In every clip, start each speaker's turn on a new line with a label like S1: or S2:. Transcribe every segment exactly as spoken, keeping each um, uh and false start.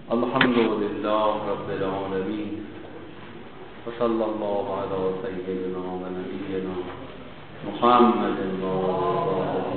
S1: الحمد لله رب العالمين وصلى الله على سيدنا ونبينا محمد وآله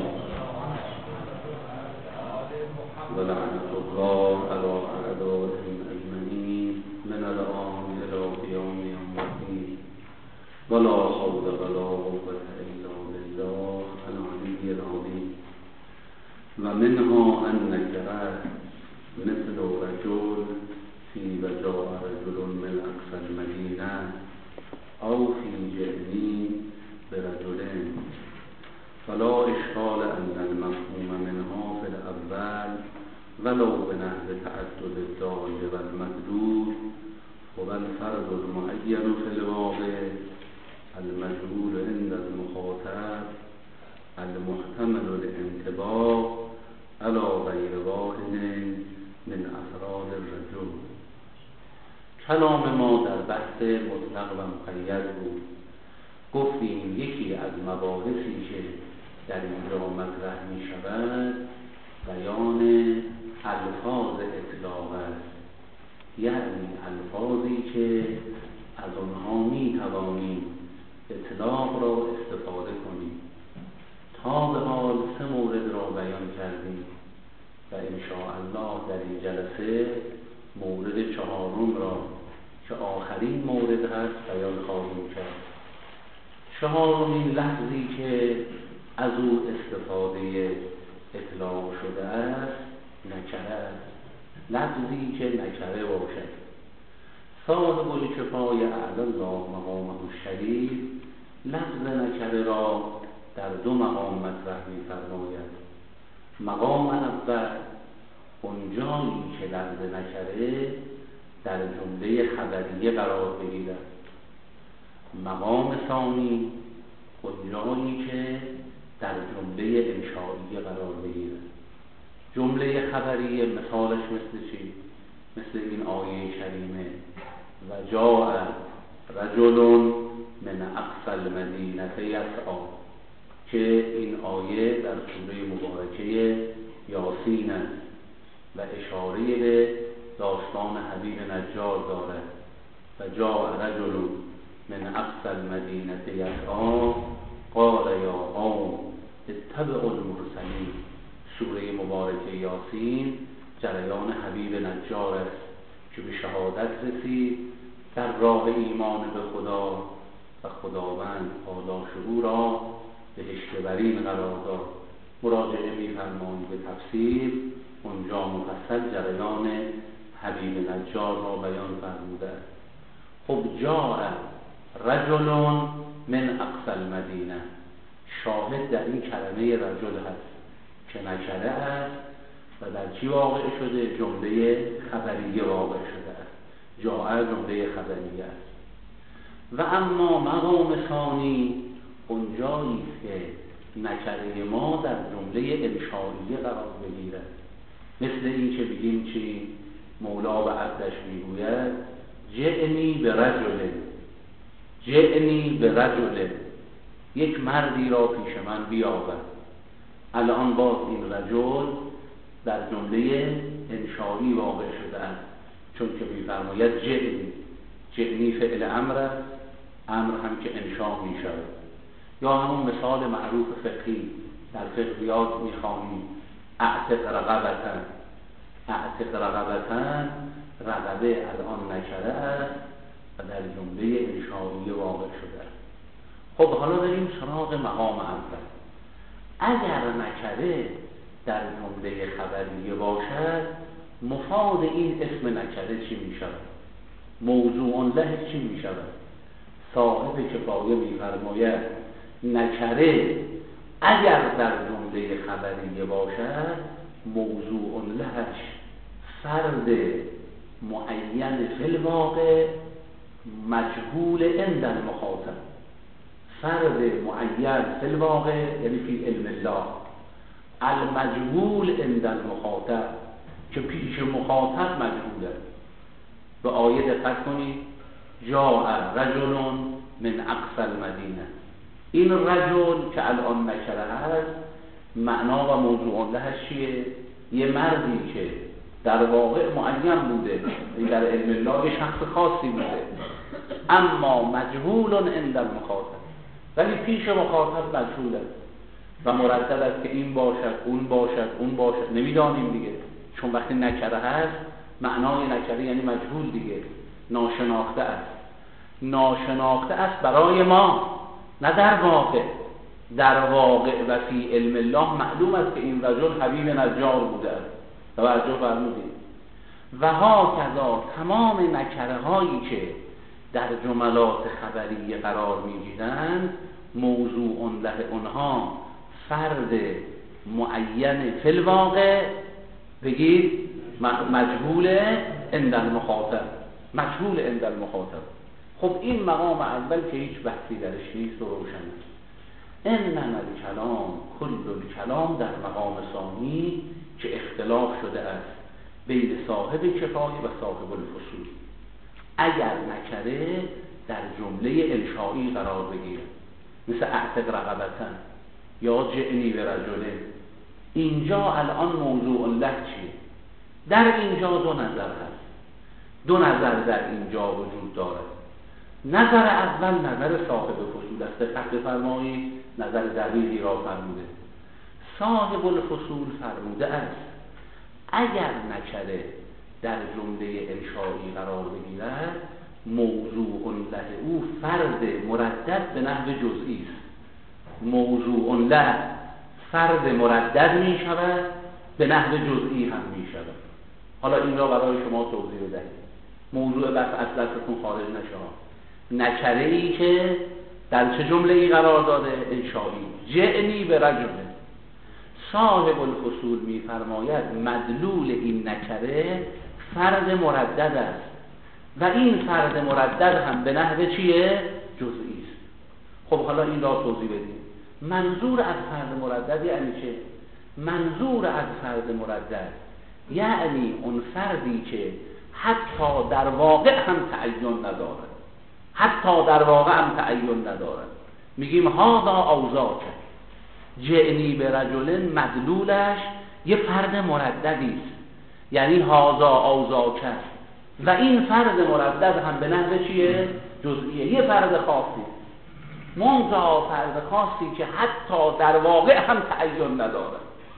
S1: ولعنة الله على أعدائهم أجمعين من الآن إلى قيام يوم الدين ولا حول ولا قوة إلا بالله العلي العظيم. ومنها النكرة مثل رجل في وجاء رجل من أقصى المدينة أو في جئني برجلين، فلا إشكال أن المفهوم منها في الأول ولو بنحو تعدد الدال والمدلول هو الفرد المعين في الواقع المجهول عند المخاطب المحتمل للانطباق على غير واحد من افراد الرجل. کلام ما در بحث مطلق و مقید بود. گفتیم یکی از مباحثی که در اینجا مطرح می شود بیان الفاظ اطلاق است، یعنی الفاظی که از آنها می توانیم اطلاق را استفاده کنیم. تا به حال سه مورد را بیان کردیم و انشاءالله در این جلسه مورد چهارم را که آخرین مورد هست بیان خواهیم کرد. چهارمین لفظی که از او استفاده اطلاق شده است نکره است، لفظی که نکره باشد. صاحب الکفایه اعلی الله مقامه الشریف لفظ نکره را در دو مقام مطرح می فرماید. مقام اول اونجایی که لفظ نکره در جمله خبریه قرار بگیرد. مقام ثانی اونجایی که در جمله انشائیه قرار بگیرد. جمله خبریه مثالش مثل چی؟ مثل این آیه کریمه و جاء رجل من اقصی المدینه یسعی، که این آیه در سوره مبارکه یاسین است و اشاره به داستان حبیب نجار دارد. و جاء رجل من اقصی المدینه یسعی قال یا قوم اتبعوا المرسلین. سوره مبارکه یاسین جریان حبیب نجار است که به شهادت رسید در راه ایمان به خدا و خداوند پاداش او را بهشت برین قرار داد. مراجعه می‌فرمایید به تفسیر، اونجا مفصل جریان حبیب نجار را بیان فرموده است. خب جاء رجل من اقصی المدینه، شاهد در این کلمه رجل هست که نکره است و در چی واقع شده؟ جمله خبریه واقع شده است. جاء جمله خبریه است. و اما مقام ثانی اونجایی که نکره ما در جمله انشائیه قرار بگیرد، مثل این که بگیم چی؟ مولا به عبدش میگوید جئنی به رجل، جئنی به رجل، یک مردی را پیش من بیاور. الان باز این رجل در جمله انشایی واقع شده است، چون که میفرماید جئنی. جئنی فعل امر است، امر هم که انشا می شود. یا همون مثال معروف فقهی در فقهیات میخوانیم اعتق رقبتن. اعتق رقبتن، رقبه الان نکره است و در جمله انشایی واقع شده است. خب حالا بریم سراغ مقام اول. اگر نکره در جمله خبریه باشد، مفاد این اسم نکره چی می شود؟ موضوع له چی می شود؟ صاحب کفایه می فرماید نکره اگر در جمله خبریه باشد، موضوع لهش فرد معین فی الواقع مجهول عند المخاطب. فرد معین فی الواقع یعنی فی علم الله، المجهول عند المخاطب که پیش مخاطب مجهوله. به آیه دقت کنید، جاء رجل من اقصی المدینه. این رجل که الان نکره هست معنا و موضوع لهش چیه؟ یه مردی که در واقع معین بوده، در علم الله یه شخص خاصی بوده، اما مجهول عند المخاطب، ولی پیش مخاطب مجهوله و مردد است که این باشد اون باشد اون باشد، نمیدانیم دیگه، چون وقتی نکره هست معنای نکره یعنی مجهول دیگه، ناشناخته است. ناشناخته است برای ما، نه در واقع. در واقع و فی علم الله معلوم است که این رجل حبیب نجار بوده است. توجه فرمودید. و ها کذا تمام نکره هایی که در جملات خبری قرار میگیرند موضوع له اونها فرد معین فی الواقع، بگید مجهول عند المخاطب، مجهول عند المخاطب. خب این مقام اول که هیچ بحثی درش نیست و روشن است. انما الکلام کل الکلام در مقام ثانی که اختلاف شده است بین صاحب کفایه و صاحب الفصول. اگر نکره در جمله انشایی قرار بگیره مثل اعتق رقبتن یا جعنی به رجله، اینجا الان موضوع له چیه؟ در اینجا دو نظر هست، دو نظر در اینجا وجود دارد. نظر اول نظر صاحب فصول است، دقت بفرمایید، نظر دقیقی را فرموده. صاحب الفصول فرموده است اگر نکره در جمله انشایی قرار بگیرد موضوع له او فرد مردد به نحو جزئی است. موضوع له فرد مردد می شود، به نحو جزئی هم می شود. حالا این را برای شما توضیح بدهید، موضوع بس از دستتون خارج نشه. نکره ای که در چه جمله ای قرار داده؟ انشایی. جعنی به رجله. صاحب الفصول می فرماید مدلول این نکره فرد مردد است و این فرد مردد هم به نحو چیه؟ جزئی است. خب حالا این را توضیح بدیم. منظور از فرد مردد یعنی چه؟ منظور از فرد مردد یعنی اون فردی که حتی در واقع هم تعین ندارد، حتی در واقع هم تعین ندارد. میگیم هذا اوزاک، جعنی به رجل مدلولش یه فرد مرددی است، یعنی هذا اوزاک است و این فرد مردد هم به نحو چیه؟ جزئیه، یه فرد خاصی. منتها فرد خاصی که حتی در واقع هم تعین ندارد.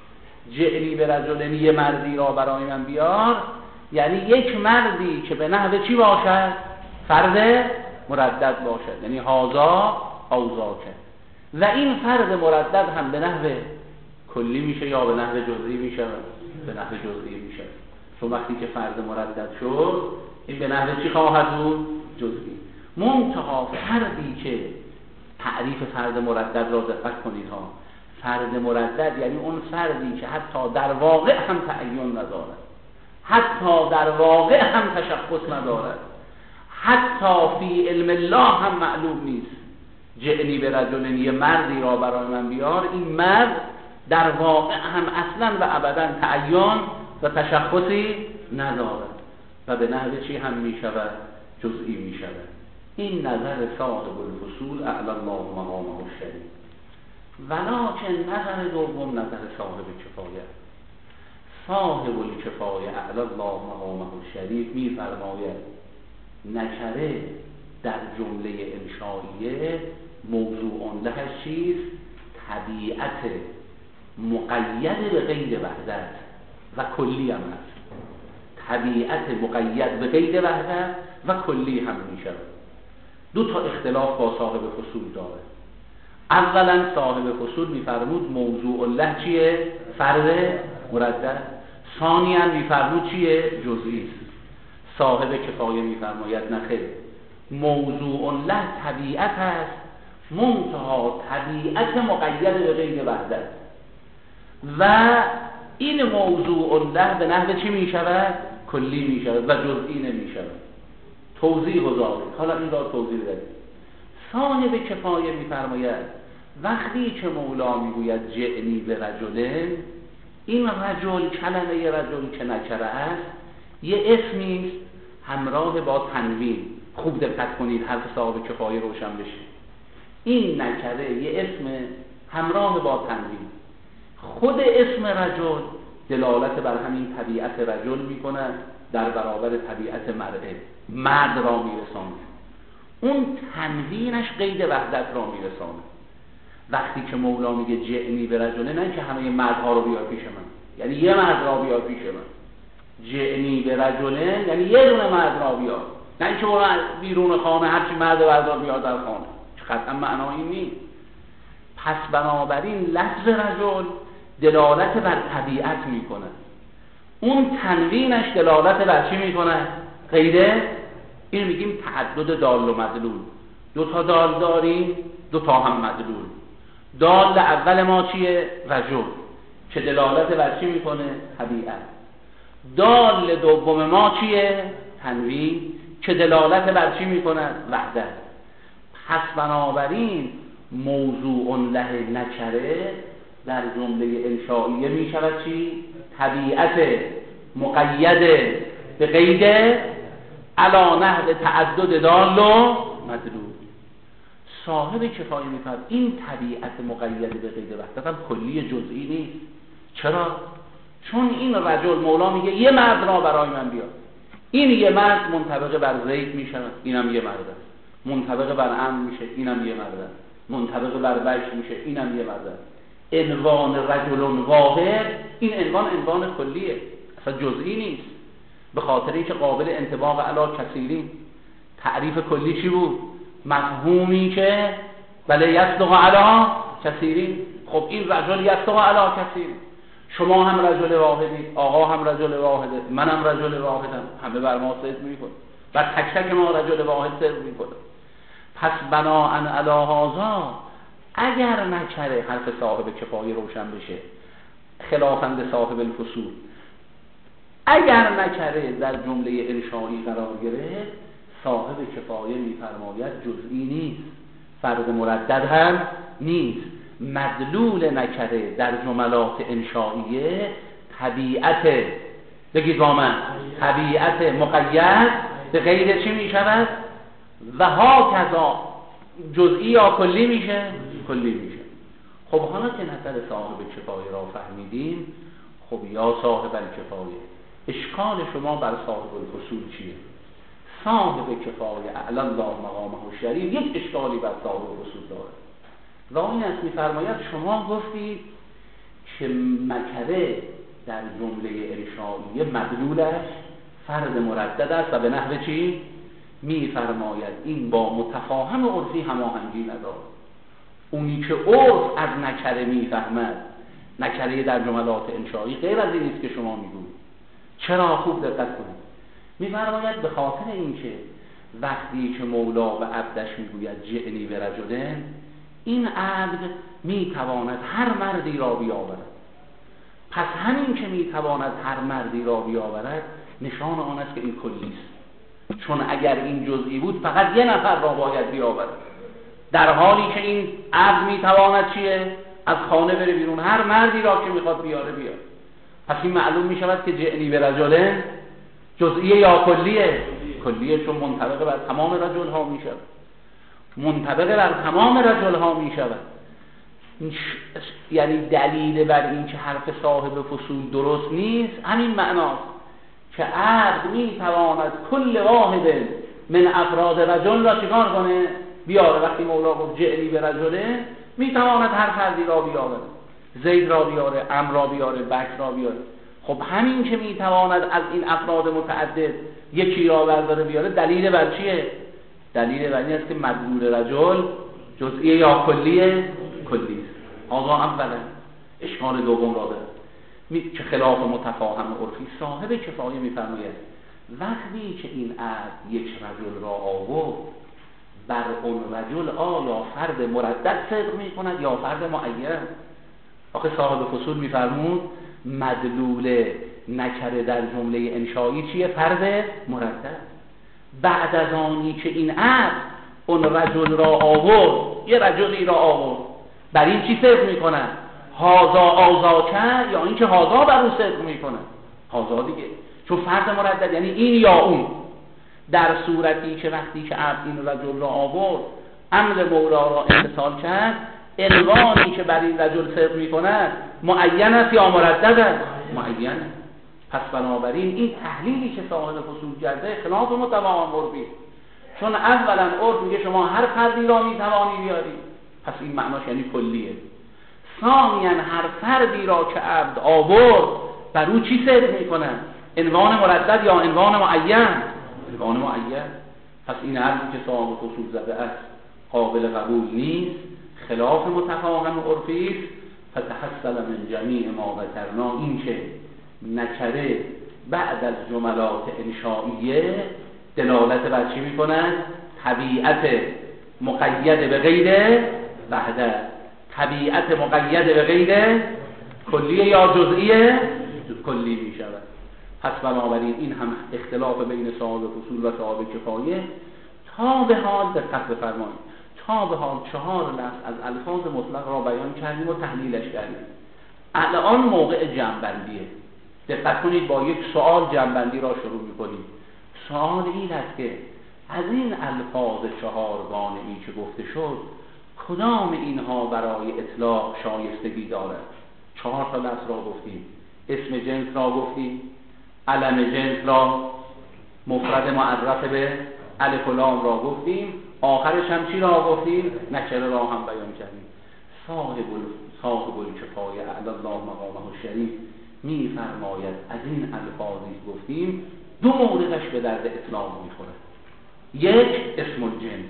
S1: جعنی به رجل یه مردی را برای من بیار، یعنی یک مردی که به نحو چی باشد؟ فرد مردد باشد، یعنی هذا اوزاک. و این فرد مردد هم به نحو کلی میشه یا به نحو جزئی میشه؟ به نحو جزئی میشه، چون وقتی که فرد مردد شد این به نحو چی خواهد بود؟ جزئی. منتها فردی که تعریف فرد مردد را دقت کنید ها، فرد مردد یعنی اون فردی که حتی در واقع هم تعین ندارد، حتی در واقع هم تشخص ندارد، حتی فی علم الله هم معلوم نیست. جعنی به رجل یه مردی را برای من بیار، این مرد در واقع هم اصلا و ابدا تعین و تشخصی ندارد و به نحو چی هم می شود؟ جزئی می شود. این نظر صاحب الفصول اعلی الله مقامه الشریف. ولکن نظر دوم نظر صاحب کفایه. صاحب الکفایه اعلی الله مقامه الشریف می فرماید نکره در جمله انشائیه موضوع لهش چیست؟ طبیعت مقید به قید وحدت و کلی هم هست. طبیعت مقید به قید وحدت و کلی هم می شود. دو تا اختلاف با صاحب فصول داره. اولا صاحب فصول می فرمود موضوع له چیه؟ فرد مردد. ثانیا می فرمود چیه؟ جزئی است. صاحب کفایه می فرماید نخیر، موضوع له طبیعت است، منتها طبیعت مقید به قید وحدت و این موضوع له به نحو چی می شود؟ کلی می شود و جزئی نمی شود. توضیح گذارید. حالا این را توضیح بدید. صاحب کفایه می فرماید وقتی که مولا می گوید جعنی به رجل، این رجل کلمه رجل که نکره است یه اسمی همراه با تنوین. خوب دقت کنید حرف صاحب کفایه روشن بشه. این نکره یه اسم همراه با تنوین. خود اسم رجل دلالت بر همین طبیعت رجل میکند در برابر طبیعت مرئه، مرد را میرساند. اون تنوینش قید وحدت را میرساند. وقتی که مولا میگه جئنی به رجله، نه که همه مردها رو بیار پیش من، یعنی یه مرد را بیار پیش من. جئنی به رجله یعنی یه دونه مرد را بیار، نه اینکه برو بیرون خانه هرچی مرد بردار بیار در خانه. قطعا معنایی نیست. پس بنابراین لفظ رجل دلالت بر طبیعت میکنه، اون تنوینش دلالت بر چی میکنه؟ غیره. این میگیم تعدد دال و مدلول. دو تا دال داریم، دو تا هم مدلول. دال اول ما چیه؟ رجل، که دلالت بر چی میکنه؟ طبیعت. دال دوم ما چیه؟ تنوین، که دلالت بر چی میکنه؟ وحدت. پس بنابراین موضوع له نکره در جمله انشائیه می شود چی؟ طبیعت مقید به قید علی نحو تعدد دال و مدلول. صاحب کفایه می فرد این طبیعت مقید به قید وحدت هم کلی جزئی نیست. چرا؟ چون این رجل مولا میگه یه مرد را برای من بیار. این یه مرد منطبق بر زید می شود، اینم یه مرد است. منطبق بر امر میشه، اینم یه مرد است. منطبق بر بشر میشه، اینم یه مرد است. عنوان رجل واحد، این عنوان عنوان کلیه، اصلا جزئی نیست. به خاطر اینکه قابل انطباق علی کثیرین. تعریف کلی چی بود؟ مفهومی که بله یصدق علی کثیرین. خب این رجل یصدق علی کثیرین. شما هم رجل واحدید، آقا هم رجل واحده، منم رجل واحدم، همه بر ما صدق میکنه و تک تک ما رجل واحد صدق میکنه. پس بناءً علی هذا اگر نکره حرف صاحب کفایه روشن بشه خلافاً به صاحب الفصول، اگر نکره در جمله انشایی قرار گرفت، صاحب کفایه میفرماید جزئی نیست، فرد مردد هم نیست. مدلول نکره در جملات انشائیه طبیعت، بگید با من، طبیعت مقید به غیر چی می شود؟ و ها کذا جزئی یا کلی میشه؟ کلی میشه. خب حالا که نظر صاحب کفایه را فهمیدیم، خب یا صاحب الکفایه، اشکال شما بر صاحب الفصول چیه؟ صاحب کفایه اعلی الله مقامه شریف یک اشکالی بر صاحب الفصول داره. و این است میفرماید شما گفتید که مکره در جمله انشائیه مدلولش فرد مردد است و به نحو چی؟ میفرماید این با متفاهم عرفی هماهنگی ندارد. اونی که عرف از نکره میفهمد، نکره در جملات انشایی غیر از این است که شما میگوید. چرا؟ خوب دقت کنید. میفرماید به خاطر اینکه وقتی که مولا به عبدش میگوید جئنی به رجلن، این عبد میتواند هر مردی را بیاورد. پس همین که میتواند هر مردی را بیاورد نشان آن است که این کلی است. چون اگر این جزئی بود فقط یه نفر را باید بیاورد، در حالی که این عبد میتواند چیه؟ از خانه بره بیرون، هر مردی را که میخواد بیاره بیاره. پس این معلوم میشود که جئنی به رجلن جزئیه یا کلیه؟ کلیه، چون منطبق بر تمام رجل ها میشود. منطبق بر تمام رجل ها میشود. یعنی دلیل بر این که حرف صاحب فصول درست نیست همین معناست که عبد میتواند کل واحد من افراد رجل را چیکار کنه؟ بیاره. وقتی مولا گفت جئنی به رجله، میتواند هر فردی را بیاره، زید را بیاره، عمرو را بیاره، بکر را بیاره. خب همین که میتواند از این افراد متعدد یکی را برداره بیاره، دلیل بر چیه؟ دلیل بر این است که مدلول رجل جزئیه یا کلیه؟ کلی است. آقا اولا اشکال دوم را داره که خلاف متفاهم عرفی. صاحب کفایه میفرماید وقتی که این عبد یک رجل را آورد، بر اون رجل آیا فرد مردد صدق میکند یا فرد معین؟ آخه صاحب فصول میفرمود مدلول نکره در جمله انشایی چیه؟ فرد مردد. بعد از آنی که این عبد اون رجل را آورد، یه رجلی را آورد، بر این چی صدق میکنه؟ هازا آزاکر، یا این که هازا بر اون صدق میکنه؟ هازا دیگه، چون فرد مردد یعنی این یا اون. در صورتی که وقتی که عبد این رجل را آورد، امر مولا را امتثال کرد، عنوانی که بر این رجل صدق میکند معین است یا مردد است؟ معین. پس بنابراین این تحلیلی که صاحب فصول کرده خلاف متوهم عرفی، چون اولا عرف میگه شما هر فردی را میتوانی بیاری، پس این معناش یعنی کلیه. ثانیاً هر فردی را که عبد آورد بر او چی صدق میکنه؟ عنوان مردد یا عنوان معین؟ عنوان معین. پس این حرفی که صاحب فصول زده است قابل قبول نیست، خلاف متفاهم عرفی است. فتحصل من جمیع ما ذکرنا، این که نکره بعد از جملات انشائیه دلالت بر چی میکنن؟ طبیعت مقید به غیر وحده، طبیعت مقید به غیر کلیه یا جزئیه کلی میشود. پس بنابراین این هم اختلاف بین صاحب فصول و صاحب کفایه. تا به حال دقت بفرمایید، تا به حال چهار لفظ از الفاظ مطلق را بیان کردیم و تحلیلش کردیم. الان موقع جمع‌بندیه. دقت کنید، با یک سوال جمع‌بندی را شروع می‌کنیم. سوال این است که از این الفاظ چهارگانه‌ای که گفته شد کدام اینها برای اطلاق شایستگی دارد؟ چهار تا لفظ را گفتیم، اسم جنس را گفتیم، علم جنس را، مفرد معرف به الف و لام را گفتیم، آخرش هم چی را گفتیم؟ نکره را هم بیان کردیم. صاحب صاحب الکفایه اعلی الله مقامه الشریف می فرماید از این الفاظی گفتیم دو موردش به درد اطلاق میخوره. یک اسم الجنس،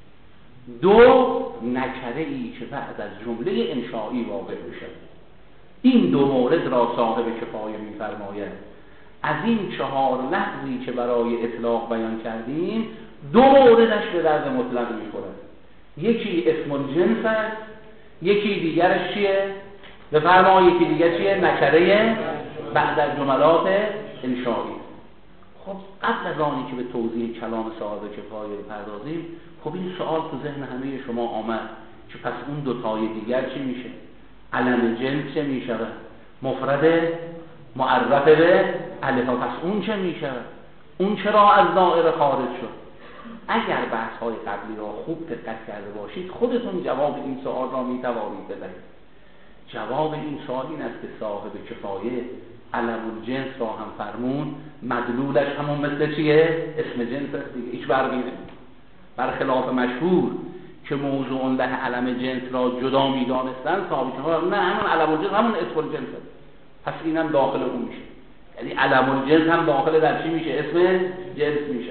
S1: دو نکره ای که بعد از جمله انشایی واقع بشه. این دو مورد را صاحب کفایه می فرماید از این چهار لفظی که برای اطلاق بیان کردیم دو موردش به درد مطلق میخوره. یکی اسم الجنس است، یکی دیگرش چیه؟ بفرمایید یکی دیگر چیه؟ نکره بعد از جملات انشایی. خب قبل از آنی که به توضیح کلام صاحب کفایه بپردازیم، خب این سوال تو ذهن همه شما آمد که پس اون دو تای دیگر چی میشه؟ علم جنس چه میشه؟ مفرد معرف به الف، پس اون چه میشه؟ اون چرا از دایره خارج شد؟ اگر بحث های قبلی را خوب دقت کرده باشید خودتون جواب این سوال را میتوانید بدهید. جواب این سوال این است که صاحب کفایه علم الجنس را هم فرمون، مدلولش همون مثل چیه؟ اسم جنس است دیگه، هیچ فرقی نمیکنه. برخلاف مشهور که موضوع له علم جنس را جدا میدانستن، صاحب کفایه نه، همون علم الجنس همون اسم الجنس است، پس اینم داخل اون میشه. یعنی علم الجنس هم داخل در چی میشه؟ اسم جنس میشه.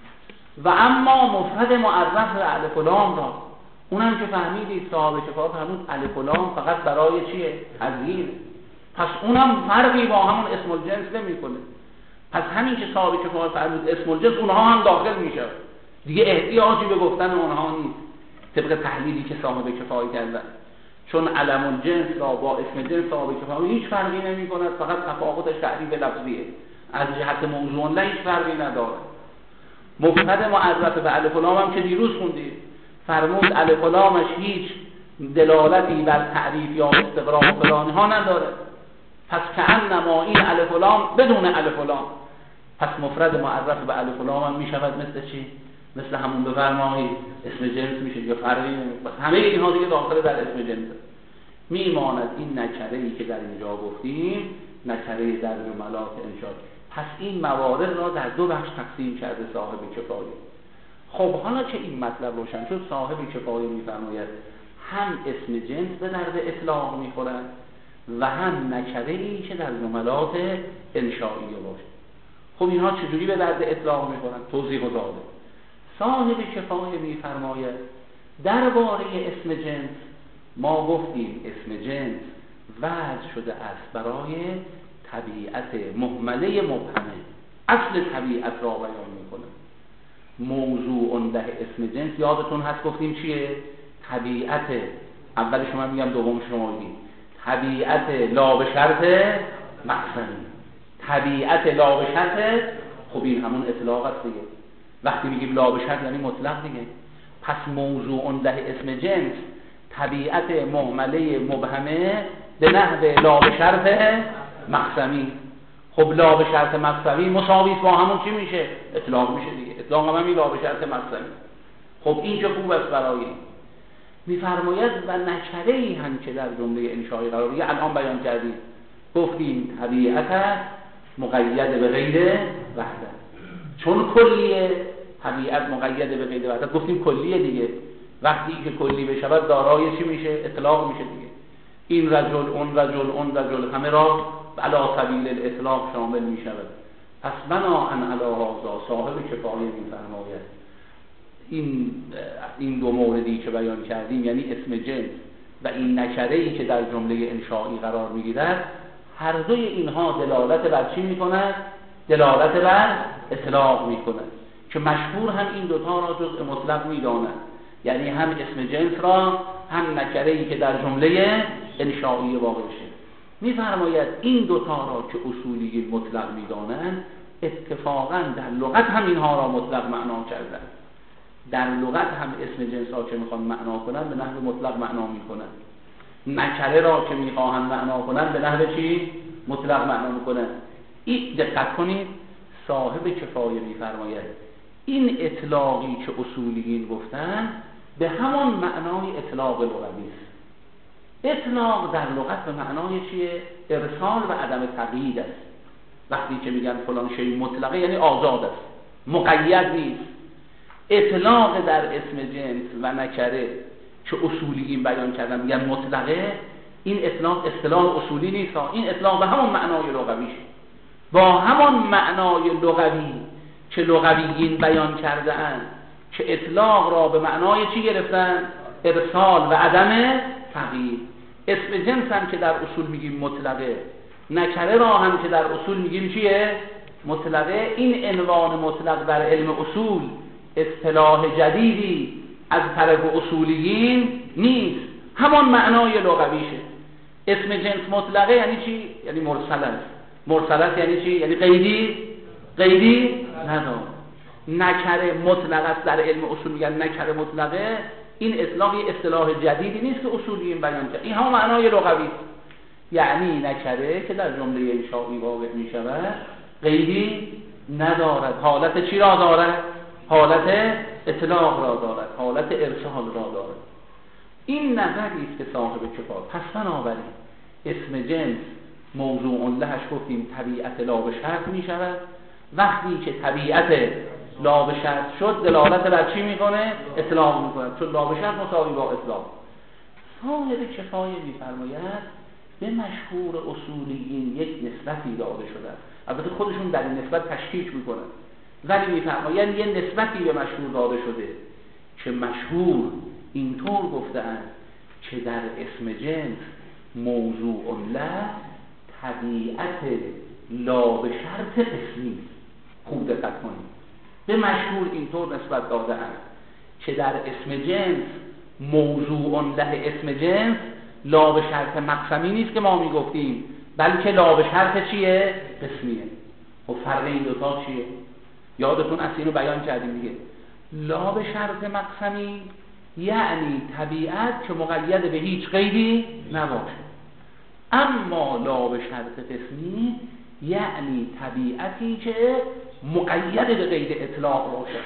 S1: و اما مفرد معرف به الف و لام را، اونم که فهمیدید صاحب کفایه فرمود الف و لام فقط برای چیه؟ تغییر. پس اونم فرقی با همون اسم الجنس نمیکنه. پس همین که صاحب کفایه فرمود اسم الجنس، اونها هم داخل میشه، دیگه احتیاجی به گفتن اونها نیست طبق تحلیلی که صاحب کفایه کردن، چون علم الجنس را با اسم جنس صاحب کفایه هیچ فرقی نمیکنه، فقط تفاوتش تعریف لفظیه، از جهت موضوع له هیچ فرقی نداره. مفرد معرف به الف و لام هم که دیروز خوندید فرمود الف و لامش هیچ دلالتی بر تعریف یا استقرار فلان ها نداره، پس کأنما این الف و لام بدون الف و لام، پس مفرد معرف به الف و لام هم میشود مثل چی؟ مثل همون بفرمایید اسم جنس میشه، یا فرقی نمیکنه. همه اینها دیگه داخل در اسم جنس میماند. این نکره‌ای که در اینجا گفتیم نکره در جملات انشاء. پس این موارد را در دو بخش تقسیم کرده صاحب کفایه. خب حالا که این مطلب روشن شد، صاحب کفایه میفرماید هم اسم جنس به درد اطلاق میخورد و هم نکره‌ای که در جملات انشائیه باشه. خب اینها چجوری به درد اطلاق میخورن؟ توضیح داده. صاحب کفایه میفرماید درباره اسم جنس ما گفتیم اسم جنس وضع شده است برای طبیعت مهمله مبهمه، اصل طبیعت را بیان میکنه. موضوع له اسم جنس یادتون هست گفتیم چیه؟ طبیعت، اول شما میگم دوم شما میگید، طبیعت لا به شرط مقصدی، طبیعت لا به شرط. خب این همون اطلاق است دیگه، وقتی میگیم لا به شرط یعنی مطلق دیگه. پس موضوع له اسم جنس طبیعت مهمله مبهمه به نحو لا به شرط مقسمی. خب لا به شرط مقسمی مساوی با همون چی میشه؟ اطلاق میشه دیگه. اطلاق هم همین لا به شرط مقسمی. خب این چه خوب است برای میفرماید و نکره‌ای هم که در جمله انشایی قرار بگیره الان بیان کردیم. گفتیم طبیعت است مقید به غیر وحدت، چون کلیه طبیعت مقید به غیر وحدت، گفتیم کلیه دیگه. وقتی که کلی بشود دارای چی میشه؟ اطلاق میشه دیگه. این رجل، اون رجل، اون رجل، همه را علی سبیل الاطلاق شامل میشود. پس بنا ان علی هذا صاحب کفایه میفرماید این این دو موردی که بیان کردیم، یعنی اسم جنس و این نکره‌ای که در جمله انشائی قرار میگیرد، هر دوی اینها دلالت بر چی میکند؟ دلالت بر اطلاق میکند، که مشهور هم این دوتا را جزء مطلق میداند، یعنی هم اسم جنس را هم نکره‌ای که در جمله انشائی واقع شد. میفرماید این دوتا را که اصولی مطلق میدانند، اتفاقا در لغت هم اینها را مطلق معنا کردند. در لغت هم اسم جنس را که میخوان معنا کنند به نحو مطلق معنا میکنند، نکره را که میخواهند معنا کنند به نحو چی؟ مطلق معنا میکنند. این دقت کنید، صاحب کفایه میفرماید این اطلاقی که اصولیین گفتن به همان معنای اطلاق لغوی است. اطلاق در لغت به معنای چیه؟ ارسال و عدم تقیید است. وقتی که میگن فلان شی مطلقه یعنی آزاد است، مقید نیست. اطلاق در اسم جنس و نکره که اصولیین بیان کردن میگن مطلقه، این اطلاق اصطلاح اصولی نیست، این اطلاق به همون معنای لغویش، با همان معنای لغوی که لغویین بیان کرده اند که اطلاق را به معنای چی گرفتن؟ ارسال و عدم تغییر. اسم جنس هم که در اصول میگیم مطلقه، نکره را هم که در اصول میگیم چیه؟ مطلقه. این عنوان مطلق در علم اصول اصطلاح جدیدی از طرف اصولیین نیست، همان معنای لغویشه. اسم جنس مطلقه یعنی چی؟ یعنی مرسل است. مرسل است یعنی چی؟ یعنی قیدی قیدی نداره. نکره مطلق است در علم اصول میگن نکره مطلقه، این اطلاق یه اصطلاح جدیدی نیست که اصولیین بیان کرد، این هم معنای لغوی است. یعنی نکره که در جمله انشائی واقع میشود قیدی ندارد، حالت چی را دارد؟ حالت اطلاق را دارد، حالت ارسال را دارد. این نظری است که صاحب کفایه. پس بنابراین اسم جنس موضوع لهش گفتیم طبیعت لا به شرط می شود. وقتی که طبیعت لا به شرط شد دلالت بر چی میکنه؟ اطلاق میکنه، چون لا به شرط مساوی با اطلاق. صاحب کفایه میفرماید به مشهور اصولیین یک نسبتی داده شده، البته خودشون در این نسبت تشکیک میکنن، ولی میفرمایند یه نسبتی به مشهور داده شده که مشهور اینطور گفتند که در اسم جنس موضوع له طبیعت لا به شرط قسمی. خوب دقت کنید، به مشهور اینطور نسبت داده اند که در اسم جنس موضوع له اسم جنس لا به شرط مقسمی نیست که ما میگفتیم، بلکه لا به شرط چیه؟ قسمیه. و فرق این دوتا چیه؟ یادتون از اینو بیان کردیم دیگه. لا به شرط مقسمی یعنی طبیعت که مقید به هیچ قیدی نباشه، اما لا به شرط قسمی یعنی طبیعتی که مقید به قید اطلاق باشه،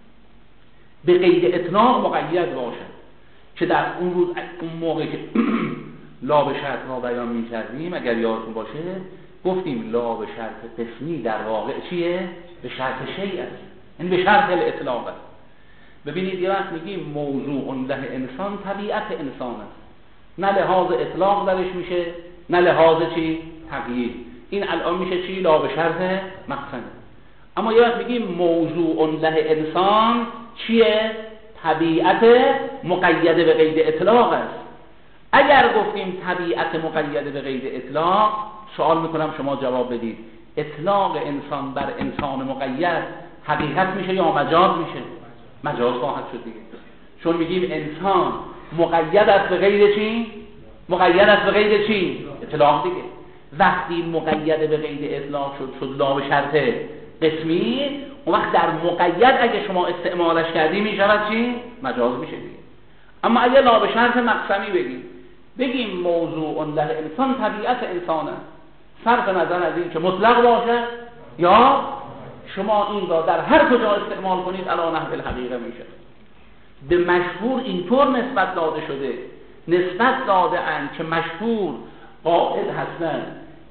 S1: به قید اطلاق مقید باشه، که در اون روز اون موقع که لا به شرط ما بیان می کردیم اگر یادتون باشه گفتیم لا به شرط قسمی در واقع چیه؟ به شرط شیء است، این به شرط الاطلاق است. ببینید یه وقت میگیم موضوع له انسان طبیعت انسان است، نه لحاظ اطلاق درش میشه نه لحاظ چی؟ تغییر. این الان میشه چی؟ لا به شرط مقسم. اما یه وقت میگیم موضوع له انسان چیه؟ طبیعت مقید به قید اطلاق است. اگر گفتیم طبیعت مقید به قید اطلاق، سوال میکنم شما جواب بدید، اطلاق انسان بر انسان مقید حقیقت میشه یا مجاز میشه؟ مجاز خواهد شد دیگه، چون میگیم انسان مقید است به قید چی؟ مقید است به قید چی؟ اطلاق دیگه. وقتی مقید به قید اطلاق شد شد لا به شرط قسمی، اون وقت در مقید اگه شما استعمالش کردی میشود چی؟ مجاز میشه دیگه. اما اگه لا به شرط مقسمی بگیم بگیم موضوع له انسان طبیعت انسان است، صرف نظر از این که مطلق باشه یا شما این را در هر کجا استعمال کنید علی نحو الحقیقه میشه. به مشهور اینطور نسبت داده شده، نسبت داده اند که مشهور قائل هستند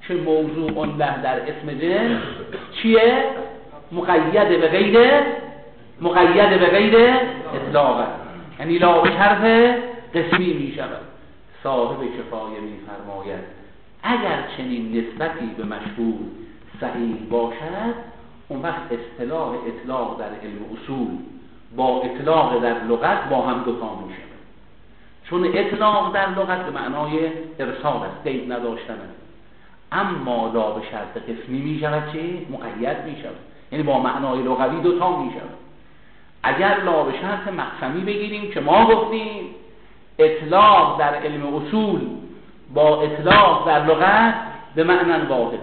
S1: که موضوع له در اسم جنس چیه؟ مقید به غیر مقید به غیر اطلاق، یعنی لا به شرط قسمی می شود. صاحب کفایه می فرماید اگر چنین نسبتی به مشهور صحیح باشد، اون وقت اصطلاح اطلاق در علم اصول با اطلاق در لغت با هم دوتا می شود. چون اطلاق در لغت به معنای ارسال است، قید نداشتن است، اما لا به شرط قسمی می شود چی؟ مقید می شود، یعنی با معنای لغوی دوتا می شود. اگر لا به شرط مقسمی بگیریم که ما گفتیم اطلاق در علم اصول با اطلاق در لغت به معنی واحد،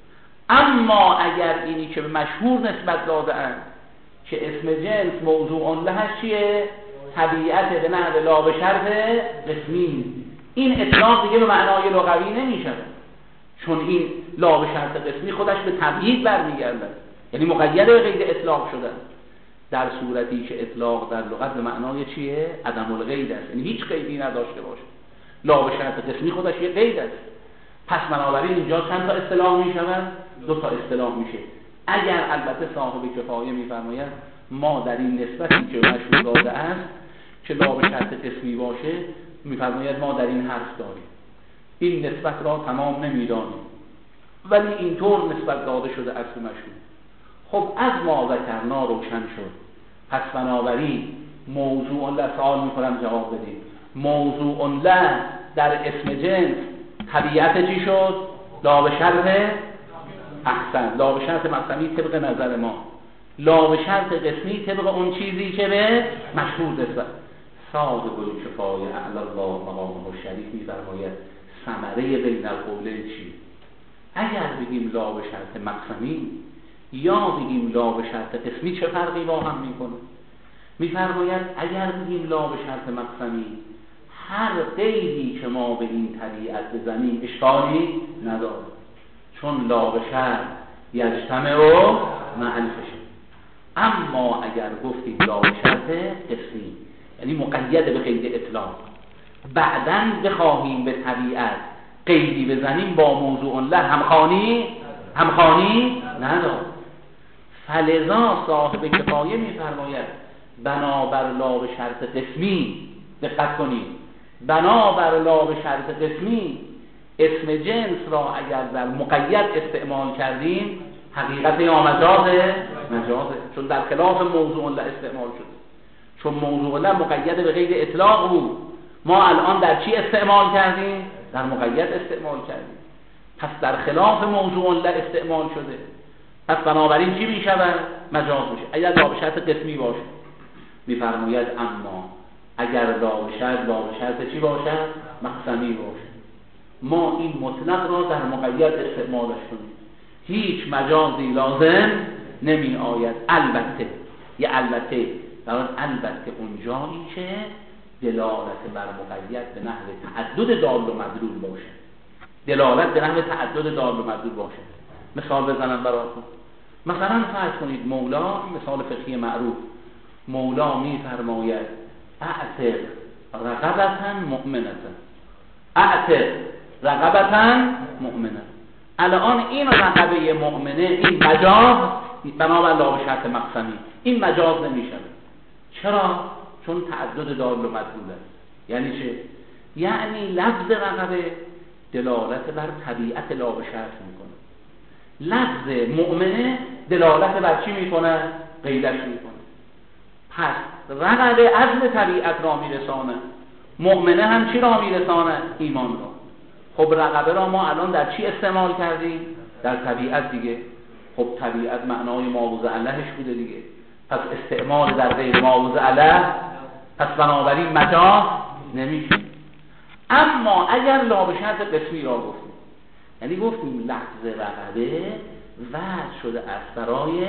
S1: اما اگر اینی که به مشهور نسبت داده اند که اسم جنس موضوع لهش چیه؟ طبیعت به نحو لا به شرط قسمی، این اطلاق دیگه به معنای لغوی نمی شود، چون این لا به شرط قسمی خودش به تبعید برمیگردد، یعنی مقید به غیر اطلاق شدن. در صورتی که اطلاق در لغت به معنای چیه؟ عدم القید است، یعنی هیچ قیدی نداشته باشه. لا به شرط قسمی خودش یه قید است. پس بنابراین اینجا چند تا اصطلاح می شود؟ دو تا اصطلاح میشه. اگر البته صاحب کفایه میفرماید ما در این نسبتی که مشهور داده است که لا به شرط قسمی باشه، میفرماید ما در این حرف داریم، این نسبت را تمام نمیدانیم، ولی اینطور نسبت داده شده است به مشهور. خب از ما ذکرنا روشن شد، پس بنابراین موضوع له، سوال میکنم جواب بدید، موضوع له در اسم جنس طبیعت چی شد؟ لا به شرط احسن، لا به شرط مقسمی طبق نظر ما، لا به شرط قسمی طبق اون چیزی که به مشهور نسبت. صاحب الکفایه اعلی الله مقامه الشریف میفرماید ثمره بین القولین چی؟ اگر بگیم لا به شرط مقسمی یا بگیم لا به شرط قسمی چه فرقی با هم میکنه؟ میفرماید اگر بگیم لا به شرط مقسمی، هر قیدی که ما به این طبیعت بزنیم اشکالی نداره، چون لا به شرط یجتمع و معلفشه. اما اگر گفتیم لا به شرط قسمی، یعنی مقید به قید اطلاق، بعداً بخواهیم به طبیعت قیدی بزنیم با موضوع له همخوانی همخوانی نداره. فلذا صاحب کفایه میفرماید بنابر لا به شرط قسمی، دقت کنید، بنابر لا به شرط قسمی اسم جنس را اگر در مقید استعمال کردیم حقیقت یا مجازه؟ مجازه، چون در خلاف موضوع له استعمال شد. چون موضوع له مقید به غیر اطلاق بود، ما الان در چی استعمال کردیم؟ در مقید استعمال کردیم، پس در خلاف موضوع له استعمال شده، پس بنابراین چی می شود؟ مجاز میشه اگر لا به شرط قسمی باشه. میفرماید اما اگر لا به شرط لا به شرط چی باشد؟ مقسمی باشه، ما این مطلق را در مقید استعمالش کنیم، هیچ مجازی لازم نمی آید. البته یه البته در البته اونجایی که دلالت بر مقید به نحو تعدد دال و مدلول باشه، دلالت به نحو تعدد دال و مدلول باشه. مثال بزنم براتون. مثلا فرض کنید مولا، مثال فقهی معروف، مولا می فرماید اعتق رقبتا مؤمنتا، اعتق رقبتا مؤمنه. الان این رقبه مؤمنه این مجاز بنابر لا به شرط مقسمی این مجاز نمی شود. چرا؟ چون تعدد دال و مدلول است. یعنی چه؟ یعنی لفظ رقبه دلالت بر طبیعت لا به شرط میکنه، لفظ مؤمنه دلالت بر چی میکنه؟ قیدش میکنه. پس رقبه عزم طبیعت را میرسانه، مؤمنه هم چی را میرسانه؟ ایمان را. خب رقبه را ما الان در چی استعمال کردیم؟ در طبیعت دیگه. خب طبیعت معنای معوض علهش بوده دیگه، پس استعمال در غیر معوض عله، پس بنابراین مجاز نمیشه. اما اگر لا به شرط قسمی را گفتیم، یعنی گفتیم لفظ رقبه وضع شده است برای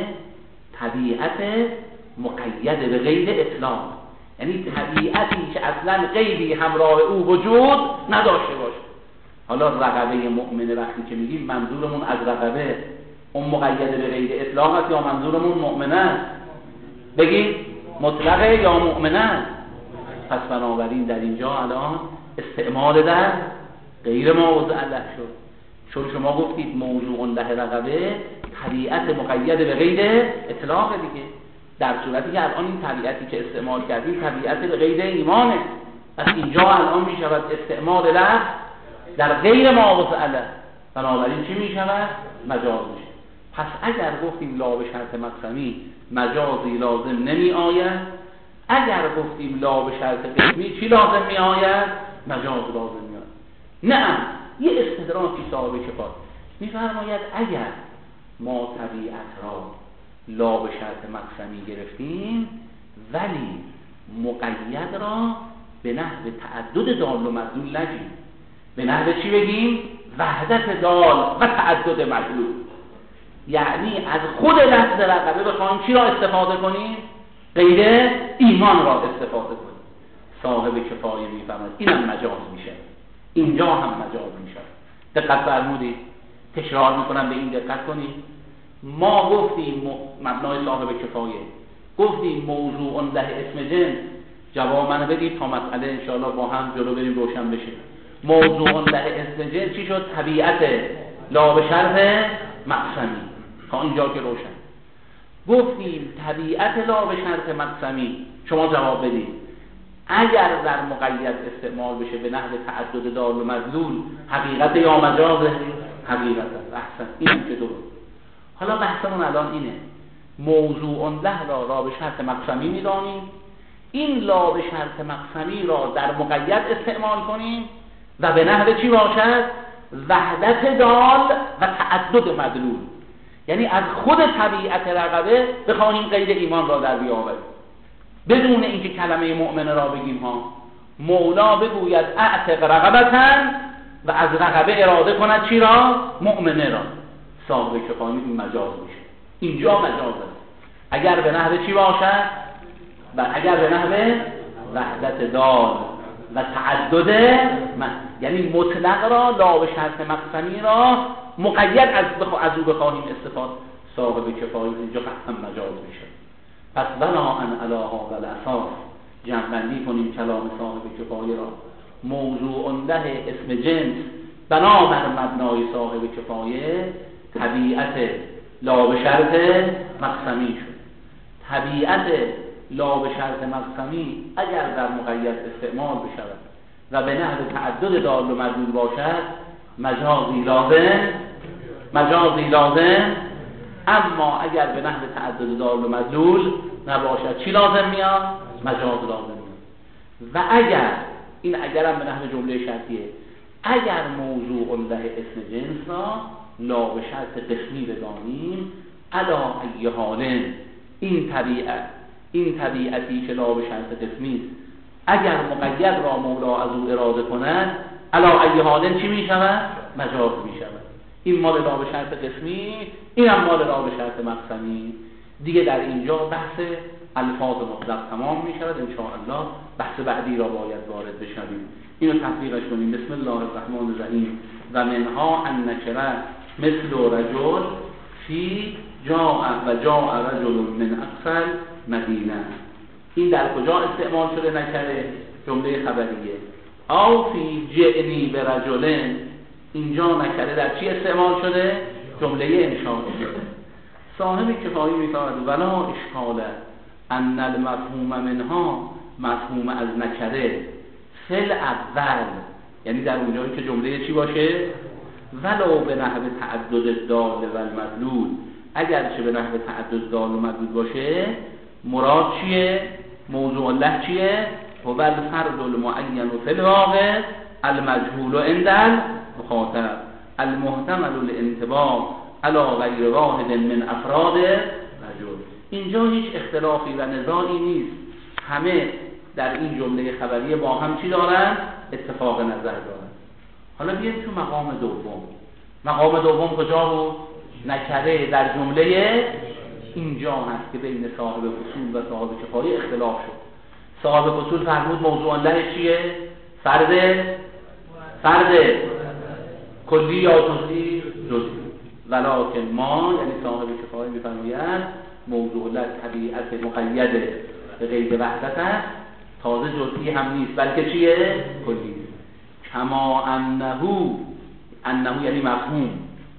S1: طبیعت مقید به غیر اطلاق، یعنی طبیعتی که اصلا غیری همراه او وجود نداشته باشه. حالا رقبه مؤمنه وقتی که میگیم منظورمون از رقبه اون مقید به غیر اطلاق است یا منظورمون مؤمنه؟ بگید مطلقه یا مؤمنه؟ پس بنابراین در اینجا الان استعمال در غیر معوض عله شد. چون شما گفتید موضوع له رقبه طبیعت مقید به غیر اطلاق دیگه، در صورتی که الان این طبیعتی که استعمال کردیم طبیعت به غیر ایمانه، پس اینجا الان می شود استعمال لفظ در غیر ما وسعله، بنابراین چی می شود؟ مجاز میشه. پس اگر گفتیم لا به شرط مقسمی مجازی لازم نمی آید، اگر گفتیم لا به شرط قسمی چی لازم می آید؟ مجاز لازم می آید. نه، یه استدراکی صاحب کفایه می فرماید اگر ما طبیعت را لا به شرط مقسمی گرفتیم ولی مقید را به نحو تعدد دال و مدلول نگیم. به نحو چی بگیم؟ وحدت دال و تعدد مدلول. یعنی از خود لفظ رقبه بخوایم چی را استفاده کنیم؟ غیر ایمان را استفاده کنیم. صاحب کفایه میفهمد اینم مجاز میشه، اینجا هم مجاز میشه. دقت فرمودید؟ تکرار میکنم، به این دقت کنید. ما گفتیم مبنای صاحب کفایه گفتیم موضوع له اسم جنس، جواب منو بدید تا مسئله انشاءالله با هم جلو بریم روشن بشه. موضوع له اسم جنس چی شد؟ طبیعت لا به شرط مقسمی. تا اینجا که روشن. گفتیم طبیعت لا به شرط مقسمی، شما جواب بدید اگر در مقید استعمال بشه به نحو تعدد دال و مدلول حقیقت یا مجازه؟ حقیقت. احسن، این که درست. حالا بحثمون الان اینه، موضوع له را را به شرط مقسمی میدانیم، این لا به شرط مقسمی را در مقید استعمال کنیم و به نحو چی باشد؟ وحدت دال و تعدد مدلول. یعنی از خود طبیعت رقبه بخواهیم قید ایمان را در بیاوریم بدون اینکه کلمه مؤمنه را بگیم ها. مولا بگوید اعتق رقبتن و از رقبه اراده کند چی را؟ مؤمنه را. صاحب کفایه این مجاز میشه. اینجا مجاز است اگر به نحو چی باشد؟ و اگر به نحو وحدت دال و تعدد من، یعنی مطلق را لا به شرط مقسمی را مقید از بخوا... از او بخواهیم استفاده، صاحب کفایه اینجا قطعا مجاز میشه. پس بناءً علی هذا الاساس جمع‌بندی کنیم کلام صاحب کفایه را. موضوع له اسم جنس بنابر مبنای صاحب کفایه طبیعت لا به شرط مقسمی شد. طبیعت لا به شرط مقسمی اگر در مقید استعمال بشود و به نحو تعدد دال و مدلول باشد مجازی لازم مجازی لازم اما اگر به نحو تعدد دال و مدلول نباشد چی لازم میاد؟ مجاز لازم میاد. و اگر این اگرم به نحو جمله شرطیه، اگر موضوع له اسم جنس را لا به شرط قسمی بدانیم علا ای حالن، این طبیعت این طبیعتی که لا به شرط قسمی است اگر مقید را مولا از او اراده کند علا ای حالن چی می شود؟ مجاز می شود. این مال لا به شرط قسمی، این هم مال لا به شرط مقسمی. دیگه در اینجا بحث الفاظ مطلق تمام می شود. انشاءالله بحث بعدی را باید وارد بشویم. اینو تطبیقش کنیم. بسم الله الرحمن الرحیم. و منها ان نکره مثل رجل فی جاء و جاء رجل من اقصى مدینه. این در کجا استعمال شده نکره؟ جمله خبریه. او فی جئنی به رجلن، اینجا نکره در چی استعمال شده؟ جمله انشائی. صاحب کفایه می‌فرماید ولا اشکال ان المفهوم منها، مفهوم از نکره فل اول، یعنی در اونجایی که جمله چی باشه؟ ولو به نحو تعدد دال و المدلول، اگر چه به نحو تعدد دال و مدلول باشه، مراد چیه؟ موضوع له چیه؟ هو الفرد المعین فی الواقع المجهول عند المخاطب المحتمل الانطباق علی غیر واحد من افراد رجل. اینجا هیچ اختلافی و نزاعی نیست، همه در این جمله خبریه با هم چی دارن؟ اتفاق نظر دارن. حالا بیایم تو مقام دوم. مقام دوم کجا بود؟ نکره در جمله اینجا هست که بین صاحب اصول و صاحب کفایه اختلاف شد. صاحب اصول فرمود موضوع له چیه؟ فرد فرد کلی یا جزئی؟ جزئی. ولکن ما، یعنی صاحب کفایه می‌فرماید موضوع له طبیعت مقید به غیر وحدت است، تازه جزئی هم نیست بلکه چیه؟ کلی. کما انه، انه یعنی مفهوم،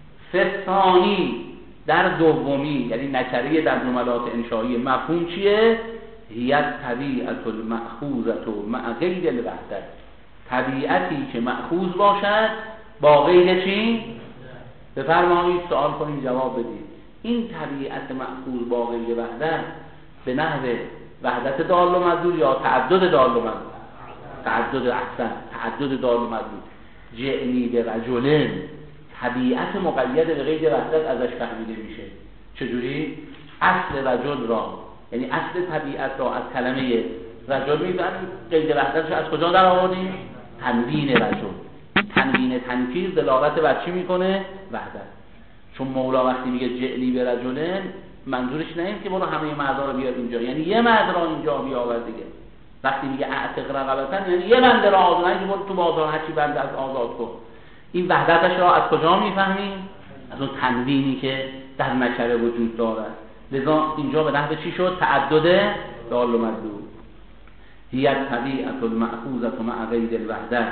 S1: ثانی در دومی یعنی نکره در جملات انشایی مفهوم چیه؟ هی طبیعت المأخوذة مع غیر الوحدة، طبیعتی که مأخوذ باشد با غیر چی؟ بفرمایید سوال کنید جواب بدید. این طبیعت مأخوذ با غیر وحدت به نحو وحدت دال و مدلول یا تعدد دال و مدلول؟ تعدد احسن، تعدد دال و مدلول. جعنی به رجلن طبیعت مقید به غیر وحدت ازش فهمیده میشه. چجوری؟ اصل رجل را یعنی اصل طبیعت را از کلمه رجل میبریم، غیر وحدتش از کجا در آوردیم؟ تنوین رجل. تنوین تنکیر دلالت بر چی میکنه؟ وحدت. چون مولا وقتی میگه جعنی به رجلن منظورش نه این که برو همه مردا رو بیار اینجا، یعنی یه مرد را اینجا بیاور دیگه. وقتی میگه اعتق رقبتن یعنی یه بنده را آزاد، که برو تو بازار هر چی بنده از آزاد کن. این وحدتش را از کجا میفهمیم؟ از اون تنوینی که در نکره وجود دارد. لذا اینجا به نحو چی شد؟ تعدد دال و مدلول. هی الطبیعة المأخوذة مع غیر الوحدة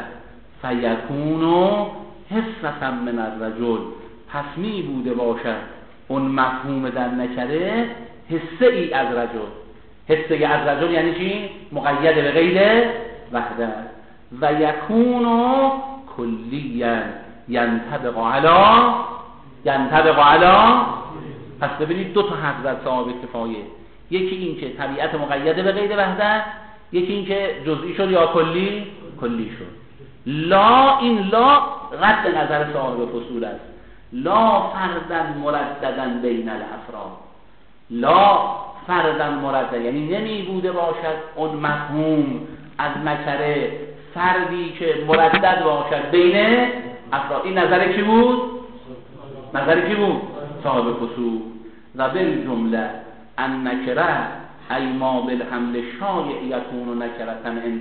S1: فیکون حصة من الرجل، پس می بوده باشد اون مفهوم در نکره حصه ای از رجل. حصه ای از رجل یعنی چی؟ مقید به غیر وحدت. و یکون کلیاً ینطبق علی ینطبق علی. پس ببینید دو تا حق در صاحب کفایه، یکی این که طبیعت مقید به غیر وحدت، یکی این که جزئی شد یا کلی کلی شد. لا، این لا رد نظر صاحب فصول است. لا فردن مرددن بین الافراد، لا فردن مردد یعنی نمی بوده باشد اون مفهوم از نکره فردی که مردد باشد بین افراد. این نظر کی بود؟ نظر کی بود؟ صاحب فصول. و بالجمله ان نکره ای ما بالحمل شایع یکون نکرتن عنده.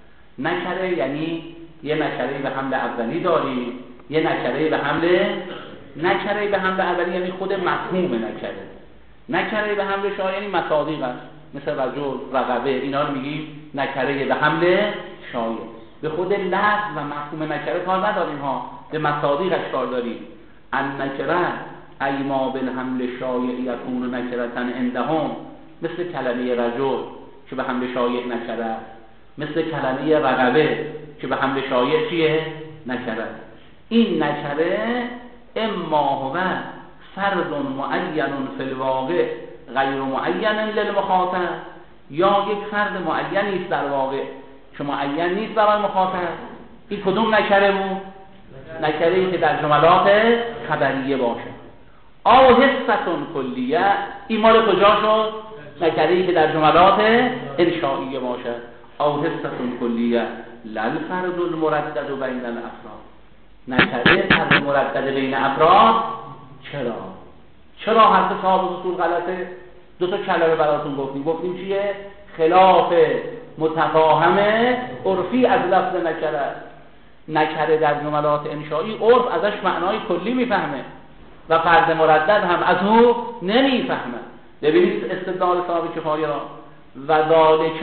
S1: نکره یعنی یه نکره به حمل اولی داری، یه نکره به حمل نکره به حمل اولی یعنی خود مفهوم نکره. نکره به حمل شایع یعنی مصادیق است، مثل رجل، رقبه، اینا رو میگیم نکره به حمل شایع. به خود لفظ و مفهوم نکره کار نداریم ها، به مصادیقش کار داریم. ان نکره ای ما بالحمل شایع یکون نکرتن عندهم، مثل کلمه رجل که به حمل شایع نکره، مثل کلمه رقبه که به حمل شایع چیه؟ نکره. این نکره اما هو فرد معین فی الواقع غیر معین للمخاطب، یا یک فرد معینی است در واقع که معین نیست برای مخاطب. این کدوم نکره بود؟ نکره‌ای که در جملات خبریه باشه. او حصتون کلیه، این مال کجا شد؟ نکره‌ای که در جملات انشائیه باشه. او حصتون کلیه للفرد المردد بین الافراد، نکره فرد مردد بین افراد. چرا؟ چرا حرف صاحب اصول غلطه؟ دو تا کلمه براتون گفتیم. گفتیم چیه؟ خلاف متفاهم عرفی از لفظ نکره. نکره در جملات انشایی عرف ازش معنای کلی میفهمه و فرد مردد هم از او نمیفهمه. ببینید استدلال صاحب کفایه را. و ذالک،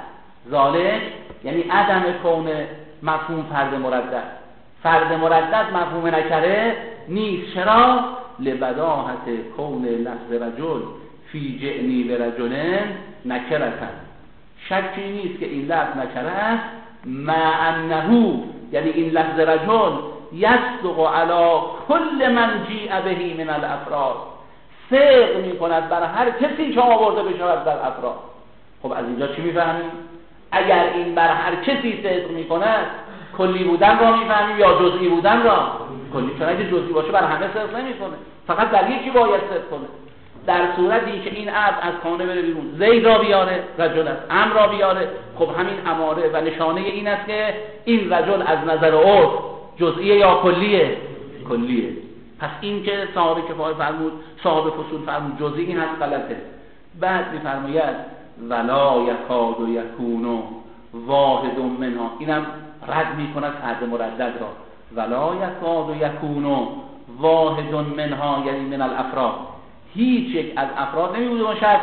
S1: ذالک یعنی عدم کون مفهوم فرد مردد. فرد مردد مفهوم نکره نیست. چرا؟ لبداهت کون لفظ رجل فی جعنی به رجلن نکرتن. شکی نیست که این لفظ نکره است، مع انه یعنی این لفظ رجل یصدق علی کل من جیء به من الافراد، صدق می کند بر هر کسی که آورده بشود در افراد. خب از اینجا چی میفهمیم؟ اگر این بر هر کسی صدق می کند کلی بودن را میفهمیم یا جزئی بودن را؟ کلی، چون اگه جزئی باشه بر همه صدق نمی کنه، فقط در یکی باید صدق کنه. در صورتی که این عبد از خانه بره بیرون، زید را بیاره، رجل است، امر را بیاره، خب همین اماره و نشانه این است که این رجل از نظر عرف جزئیه یا کلیه؟ کلیه. پس این که صاحب کفایه فرمود، صاحب فصول فرمود جزئی، این هست غلطه. بعد میفرماید ولا یکاد یکون واحد منها، اینم رد میکنه فرد مردد را. ولا یکاد یکون واحد منها یعنی من الافراد، هیچ یک از افراد نمیبوده باشد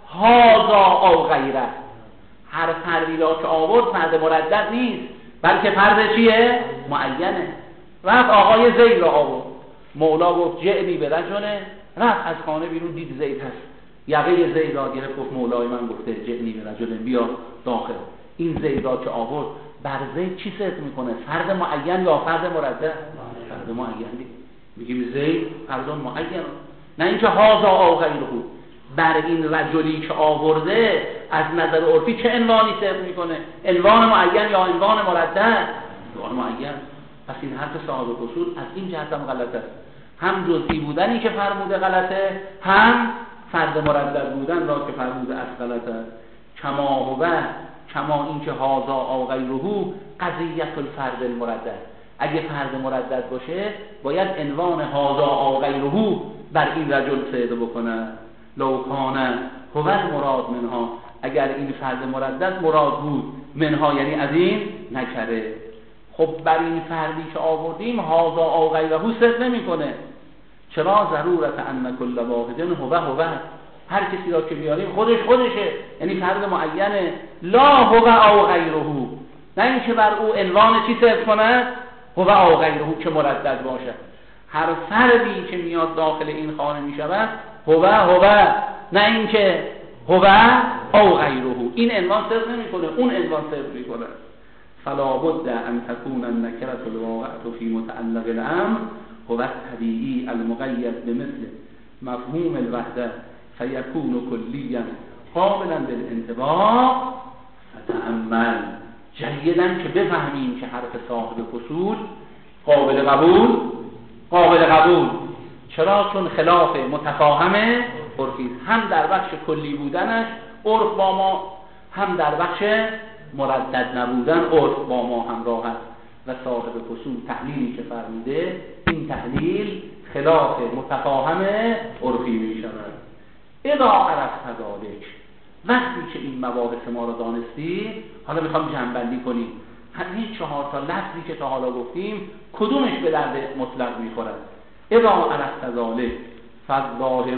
S1: هازا او غیره. هر فردی را که آورد فرد مردد نیست، بلکه فرد چیه؟ معینه. رفت آقای زید را آورد. مولا گفت جعنی به رجله، رفت از خانه بیرون دید زید هست، یقه زید را گرفت گفت مولای من گفته جعنی به رجله بیا داخل. این زید را که آورد، بر زید چی صدق میکنه؟ فرد معین یا فرد مردد؟ فرد معین. میگیم زید فرد معین، نه اینکه هازا او غیره. بر این رجلی که آورده از نظر عرفی چه عنوانی صدق میکنه؟ عنوان معین یا عنوان مردد؟ عنوان معین. پس این حرف صاحب اصول از این جهت هم غلطه، هم جزئی بودنی که فرموده غلطه، هم فرد مردد بودن را که فرموده از غلطه. کما هو، کما این که هازا او غیره قضیت الفرد المردد. اگه فرد مردد باشه باید عنوان هازا او غیره بر این رجل صدق بکنه. لو کان هو المراد منها، اگر این فرد مردد مراد بود، منها یعنی از این نکره. خب بر این فردی که آوردیم هازا او غیره صدق نمیکنه. چرا؟ ضرورت ان کل واحد هو هو، هر کسی را که بیاریم خودش خودشه، یعنی فرد معینه. لا هو او غیره، نه اینکه بر او عنوان چی صدق کنه؟ هو او غیره که مردد باشه. هر فردی که میاد داخل این خانه میشود هو هو، نه اینکه هو او غیره. این عنوان صدق نمیکنه، اون عنوان صدق میکنه. فلا بد ان تكون النكره الواقعه في متعلق الامر هو الطبيعي المقيد بمثل مفهوم الوحده فيكون كليا قابلا للانطباق. فتأمل جیدا که بفهمیم که حرف صاحب اصول قابل قبول قابل قبول چرا؟ چون خلاف متفاهمه عرفی، هم در بخش کلی بودنش عرف با ما، هم در بخش مردد نبودن عرف با ما همراه است. و صاحب اصول تحلیلی که فرموده، این تحلیل خلاف متفاهمه عرفی می شود. اذا عرفت ذلک، وقتی که این مباحث ما رو دانستی، حالا میخوام جمع‌بندی کنیم. همین چهار تا لفظی که تا حالا گفتیم کدومش به درد مطلق میخورد؟ اذا عرفت ذلک فالظاهر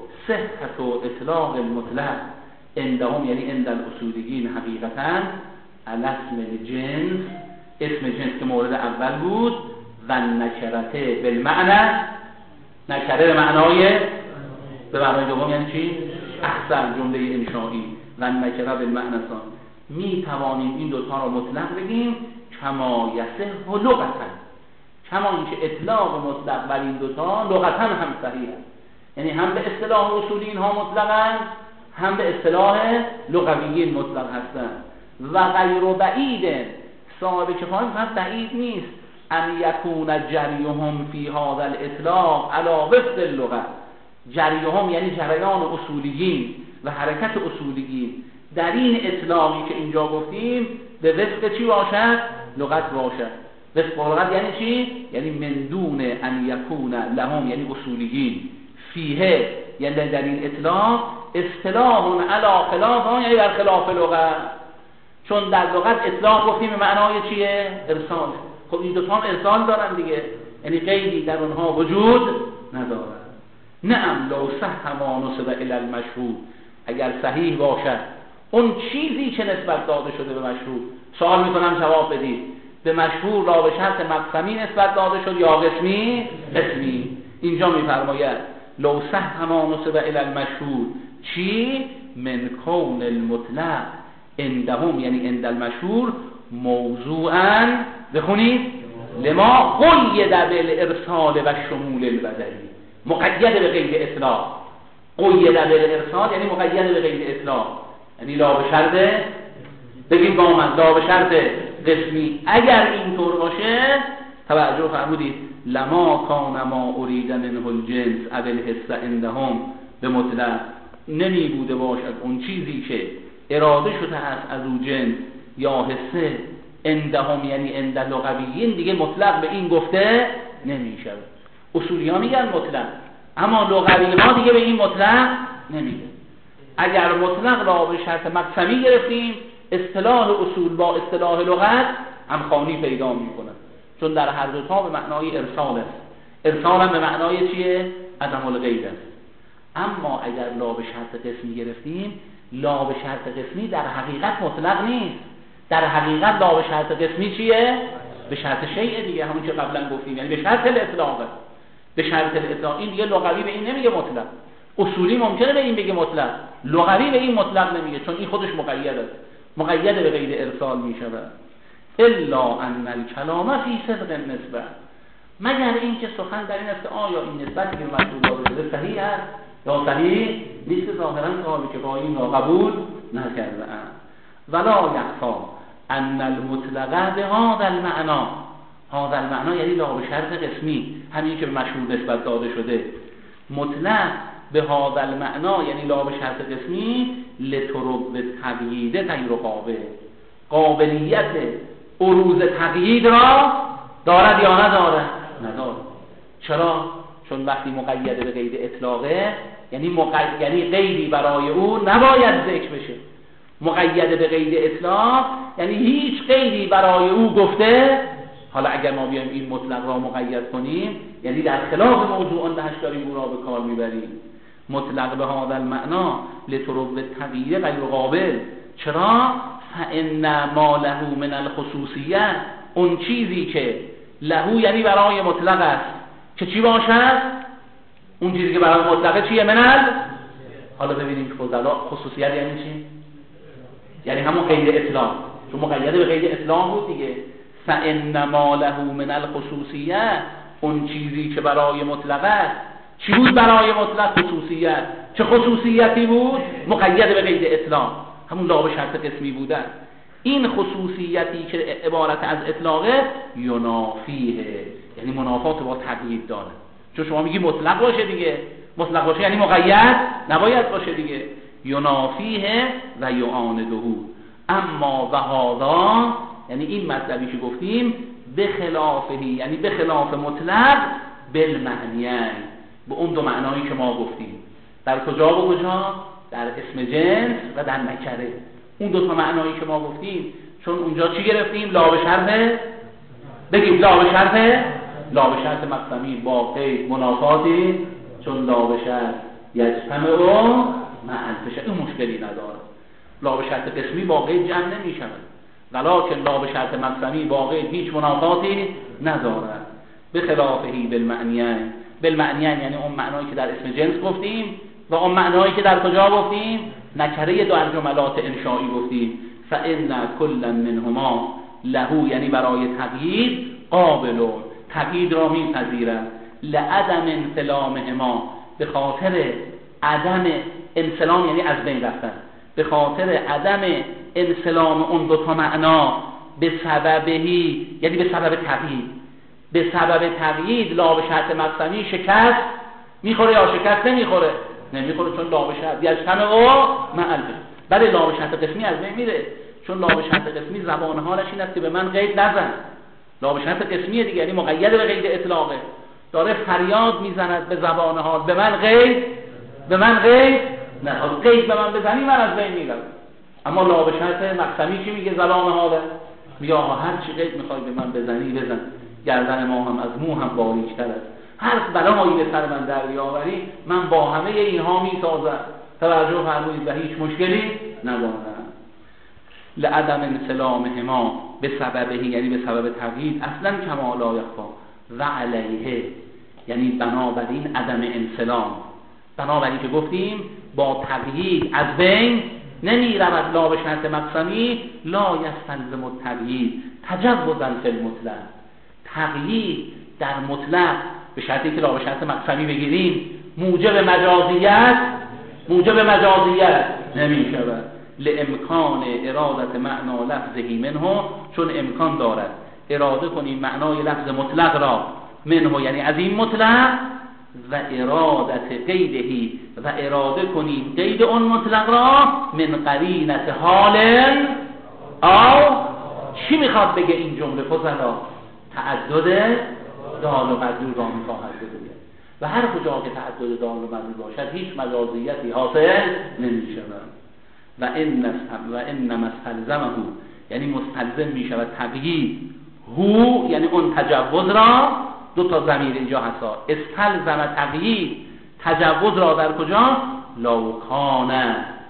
S1: صحت و اطلاق المطلق عندهم، یعنی عند الاصولیین حقیقتا علی اسم الجنس، اسم جنس که مورد اول بود، و نکرته بالمعنی، نکره به معنای به معنای دوم یعنی چی؟ احسن، جمله انشایی. و نکره بالمعنی ثان، می توانیم این دوتا رو مطلق بگیم کما یصح لغتا، کما اینکه اطلاق مطلق بر این دوتا لغتا هم صحیح است، یعنی هم به اصطلاح اصولیین ها مطلقاً، هم به اصطلاح لغویین مطلق هستند. و غیر بعید، صاحب کفایت فقط بعید نیست ان یکون جریهم فی هذا الاطلاق علی وفق اللغه. جریهم یعنی جریان اصولیین و حرکت اصولیین در این اطلاقی که اینجا گفتیم به وفق چی باشد؟ لغت باشد. وفق لغت یعنی چی؟ یعنی من دون ان یکون لهم، یعنی اصولیین، فیه یعنی در این اطلاق اصطلاح علی خلاف، یعنی در خلاف لغت. چون در لغت اطلاق گفتیم به معنای چیه؟ ارسال. خب این دوتا هم ارسال دارن دیگه، یعنی قیدی در اونها وجود ندارن. نعم لو صح ما نسب الی المشهور، اگر صحیح باشد اون چیزی که نسبت داده شده به مشهور. سوال میکنم جواب بدید، به مشهور را به شرط مقسمی نسبت داده شد یا قسمی؟ قسمی. اینجا میفرماید لو صح ما نسب الی المشهور، چی؟ من کون المطلق عندهم، یعنی عند المشهور، موضوعا بخونید لما قید بالارسال و شمول البدلی، مقید به قید اطلاق. قید بالارسال یعنی مقید به قید اطلاق، یعنی لا به شرط، بگیم با من لا به شرط قسمی. اگر اینطور باشه توجه فرمودید لما کان ما ارید منه الجنس او الحس عندهم به مطلق، نمی بوده باشد اون چیزی که اراده شده است از او جنس یا حسه عندهم، یعنی عند لغویین، دیگه مطلق به این گفته نمی شود. اصولیان میگن مطلق، اما لغوی ها دیگه به این مطلق نمیگه. اگر مطلق را به شرط مقسمی گرفتیم، اصطلاح اصول با اصطلاح لغت همخوانی پیدا میکنه، چون در هر دو تا به معنای ارسال است. ارسال هم به معنای چیه؟ عدم الغیب است. اما اگر لا به شرط قسمی گرفتیم، لا به شرط قسمی در حقیقت مطلق نیست. در حقیقت لا به شرط قسمی چیه؟ به شرط شیء دیگه، همون که قبلا گفتیم، یعنی به شرط الاطلاق. به شرط الاطلاق این دیگه لغوی به این نمیگه مطلق. اصولی ممکنه به این بگه مطلق، لغوی به این مطلق نمیگه، چون این خودش مقید است، مقید به غیر ارسال میشود. الا ان الکلام فی صدق النسبه، مگر اینکه سخن در این است که آیا این نسبتی که مطلوب داده شده صحیح است یا صحیح نیست، ظاهرا صاحبی که با این را قبول نکرده اند. ولا یخفی ان المطلق به هذا المعنى، هذا المعنى یعنی لا به شرط قسمی، همین که به مشهور نسبت داده شده، مطلق به هذا المعنى یعنی لا به شرط قسمی، لطرق تقیید غیر قابل، قابلیت عروض تقیید را دارد یا ندارد؟ ندارد. چرا؟ چون وقتی مقید به قید اطلاقه یعنی مقید، یعنی قیدی برای او نباید ذکر بشه. مقید به قید اطلاق یعنی هیچ قیدی برای او گفته. حالا اگر ما بیایم این مطلق را مقید کنیم یعنی در خلاف موضوع نهش داریم او را به کار میبریم. مطلق به هذا المعنى لطرق تغییر غیر قابل. چرا؟ فان ما له من الخصوصیه، اون چیزی که له یعنی برای مطلق است که چی باشد؟ اون چیزی که برای مطلقه چیه؟ منل. حالا ببینیم فضلا خصوصیت یعنی چی؟ یعنی همون قید اطلاق، چون مقید به قید اطلاق بود دیگه. فان ما له من الخصوصیه، اون چیزی که برای مطلق است. چی بود برای مطلق؟ خصوصیت. چه خصوصیتی بود؟ مقید به قید اطلاق، همون لا به شرط قسمی بودن. این خصوصیتی که عبارت از اطلاقه ینافیه، یعنی منافات با تقیید داره. چون شما میگی مطلق باشه دیگه، مطلق باشه یعنی مقید نباید باشه دیگه. ینافیه و یعانده. اما و هذا یعنی این مطلبی که گفتیم به خلافه، یعنی به خلاف مطلق، بالمعنیین، به اون دو معنایی که ما گفتیم. در کجا و کجا؟ در اسم جنس و در نکره. اون دو تا معنایی که ما گفتیم، چون اونجا چی گرفتیم؟ لا به شرط، بگیم لا به شرط، لا به شرط مقسمی با قید منافاتی، چون لا به شرط یجتمع و مع الفشه، این مشکلی نداره. لا به شرط قسمی با قید جمع نمی شود، ولکن لا به شرط مقسمی با قید هیچ منافاتی نداره. به خلافهی بالمعنیین، بالمعنیین یعنی اون معنایی که در اسم جنس گفتیم و اون معنایی که در کجا گفتیم؟ نکره دو جملات انشایی گفتیم. فإن كل منهما له یعنی برای تقیید، قابل، تقیید را میپذیرد. لعدم انسلامهما، به خاطر عدم انسلام یعنی از بین رفتن، به خاطر عدم انسلام اون دو تا معنا، به سببهی یعنی به سبب تقیید، به سبب تقیید لا به شرط مقسمی شکست میخوره یا شکست نمیخوره؟ نمیخوره، چون لا به شرط یجتمع و مع الفشه. بله لا به شرط قسمی از بین میره، چون لا به شرط قسمی زبان حالش این است که به من قید نزن. لا به شرط قسمیه دیگه، یعنی مقید به قید اطلاقه، داره فریاد میزند به زبان حال به من قید، به من قید نه، قید به من بزنی من از بین میرم. اما لا به شرط مقسمی چی میگه؟ زبان حاله میگه آقا هر چی قید میخوای به من بزنی بزن، گردن ما هم از مو هم باریک‌تر است، هر بلایی به سر من در بیاوری من با همه اینها میسازم. توجه فرمایید و هیچ مشکلی ندارم. لعدم انسلامهما به سببه یعنی به سبب تقیید، اصلا کما لا یخفی و علیه یعنی بنابراین عدم انسلام، بنابراین که گفتیم با تقیید از بین نمی رود. لا به شرط مقسمی لا یستلزم التقیید تجوزا فی المطلق، تقیید در مطلق به شرطی که لا به شرط مقسمی بگیریم موجب مجازیت، موجب مجازیت نمی شود. لامکان ارادت معنا لفظهی منه، چون امکان دارد اراده کنیم معنای لفظ مطلق را، منه یعنی از این مطلق، و ارادت قیدهی و اراده کنیم قید اون مطلق را من قرینت حال او. چی میخواد بگه این جمله فضلا؟ تعدد دال و مدلول را میخواهد بگه و هر کجا که تعدد دال و مدلول باشد هیچ مجازیتی حاصل نمیشود. و این و ان مستلزمه یعنی مستلزم میشود تقیید هو یعنی اون تجوز را. دو تا ضمیر اینجا هستا، استلزم تقیید تجوز را در کجا؟ لو کان،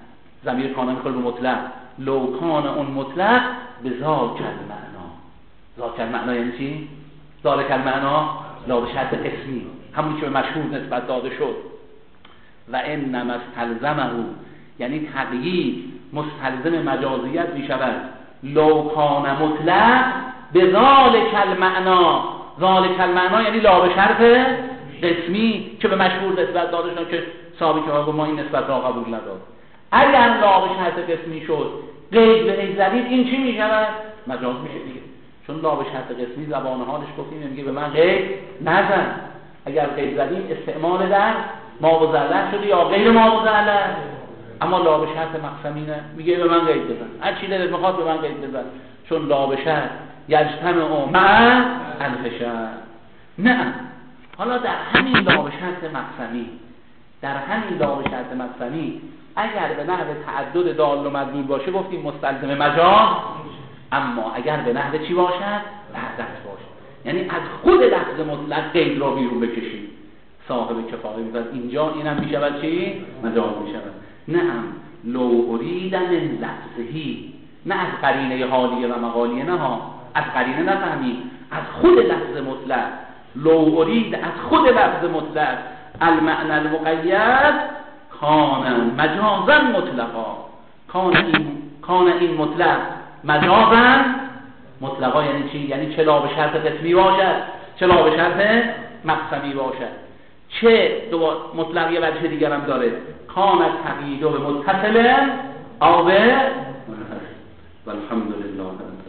S1: ضمیر کان میخوره به مطلق، لو کان اون مطلق به ذاک المعنا، ذاک المعنا یعنی چی؟ ذالک المعنا لا به شرط قسمی، همون که به مشهور نسبت داده شد. و انما استلزمه، یعنی تقیید مستلزم مجازیت می شود. لو کان مطلق به ذالک المعنا، ذالک المعنا یعنی لا به شرط قسمی که به مشهور نسبت داده شد که صحابی که ما این نسبت را قبول نداد. اگر لا به شرط قسمی شد قید به قید زدید، این چی می شود؟ مجاز میشه دیگه، چون لا به شرط قسمی زبان حالش گفتیم میگه به من قید نزن. اگر قید زدیم استعمال در ما و زلل شده یا غیر ما و زلل، اما لا به شرط مقسمی نه، میگه به من قید بزن، هر چی دلت میخواد به من قید بزن، چون لا به شرط یجتمع مع الفشل. نه، حالا در همین لا به شرط مقسمی، در همین لا به شرط مقسمی اگر به نحو تعدد دال و مدلول باشه گفتیم مستلزم مجاز، اما اگر به نحو چی باشد؟ وحدت باشه، یعنی از خود لفظ مطلق قید را بیرون بکشید. صاحب کفایه میگه اینجا اینم میشود چی؟ مجاز میشود. نعم لو ارید من لفظهی، نه از قرینه حالیه و مقالیه، نه ها، از قرینه نفهمید، از خود لفظ مطلق. لو ارید از خود لفظ مطلق المعنى المقید کان مجازا مطلقا، کان این کان این مطلق مجازا مطلقا یعنی چی؟ یعنی چه لا به شرط قسمی باشد چه لا به شرط مقسمی باشد. چه دوباره مطلق یه وجه دیگر هم داره، کان تقیید به متصل او به منفصل. والحمدلله رب العالمین.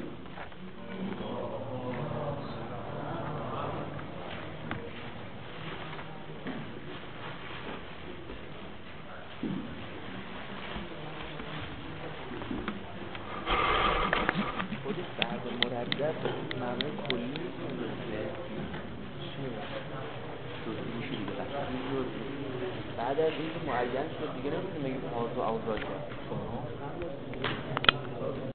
S2: معنی کلی بعد از اینکه معین شد دیگه نمیتونیم بگیم موضوع اوضاع